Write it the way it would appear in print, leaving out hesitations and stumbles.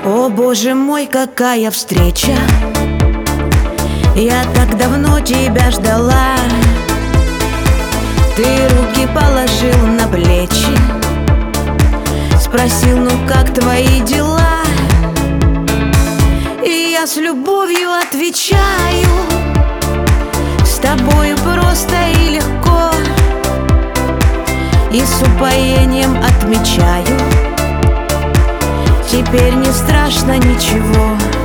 О, Боже мой, какая встреча! Я так давно тебя ждала. Ты руки положил на плечи, спросил, ну как твои дела? И я с любовью отвечаю: с тобою просто и легко. И с упоением отмечаю: теперь не страшно ничего.